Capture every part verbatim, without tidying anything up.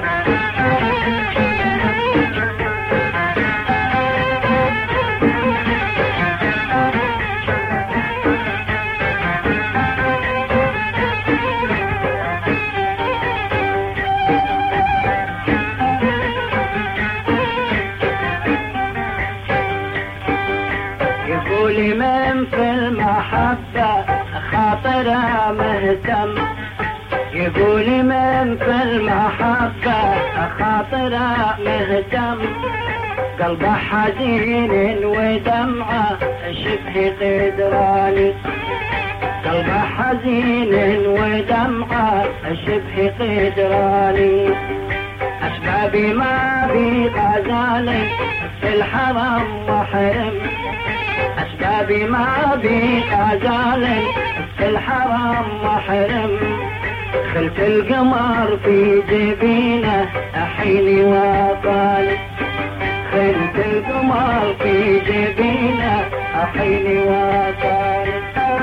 يقول من في المحبة خاطره مهتم، يقول من في المحبة خاطره مهتم، قلبه حزين ودمعه شبه قدراني، قلبه حزين ودمعه شبه قدراني، أسبابي ما بي غزالي في الحرم محرم، أسبابي ما بي غزالي في الحرم محرم، خلت القمر في جبينه حيني وطالي، خلت القمر في جبينه حيني وطالي.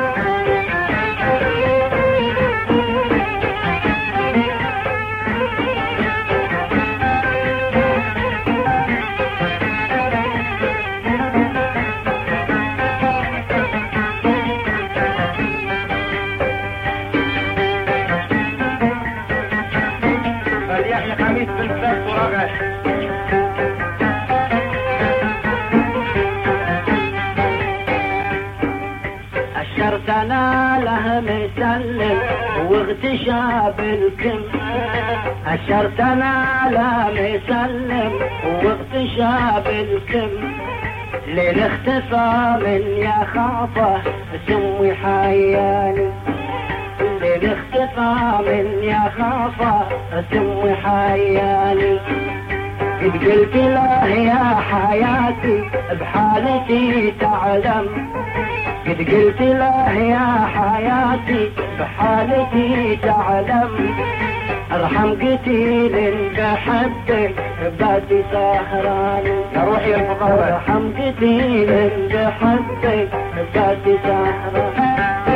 أشرتنا له مسلم واغتشى بالكم، أشرتنا له مسلم واغتشى بالكم، ليل اختفى من يخافه سمي حياني، ليل اختفى من يخافه سمي حياني، قد قلت له يا حياتي بحالتي تعلم، قد قلت له يا حياتي بحالتي تعلم، ارحم قتيل بحبك باتي سهراني، يا روحي يا الفقراء ارحم قتيل بحبك باتي سهراني.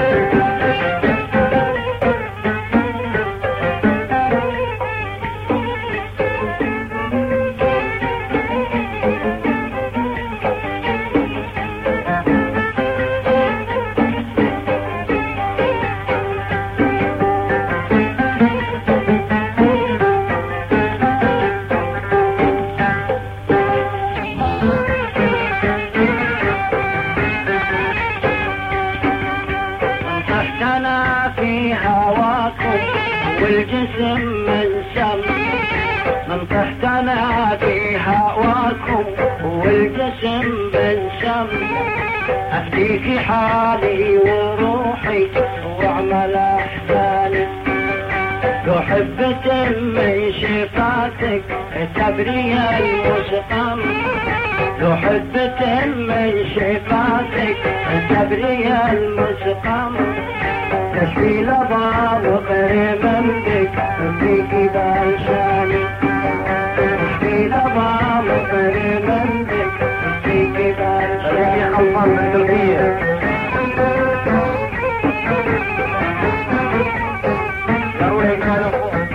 في هواكم والجسم منسم، من تحتنا في هواكم والجسم منسم، أفديك حالي وروحي واعمل أحساني، لو حبة من شفاتك تبري المسقم، لو حبة من شفاتك تبري المسقم، تشفي لظى وقريبا بك فيك بعشاني، تشفي لظى وقريبا بك فيك بعشاني. يا خلفان من تركيا ضروري كان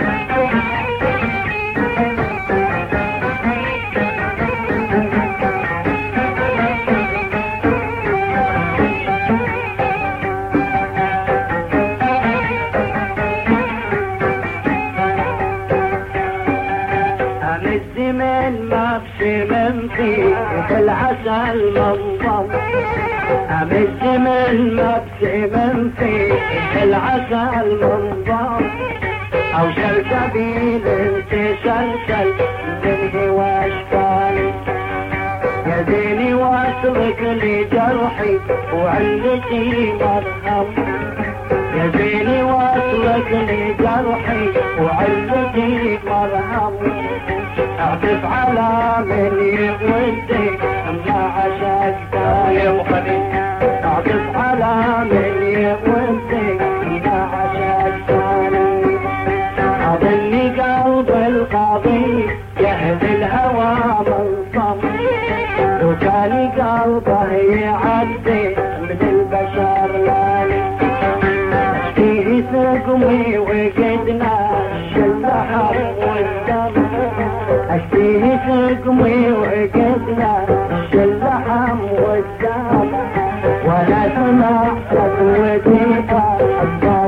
من مبسم في العسل منظم، أمد من مبسم في العسل منظم، أو سلسبيل تسلسل منه واشكالي، يا زيني واترك لي جرحي وعلتي مرهم، يا زيني واترك لي جرحي وعلتي مرهم، اعطف على من يودي ما عشقت يا مخلي، اعطف على من يودي ما عشقتني، اظني قلب القاضي يهدي الهوى منصم، لو كان قلبه يعدي من البشر لالي، فيه سقمي وقدنا البحر والدم، فيه سقمي وعقدنا اللحم والدم ولا سمع صوتي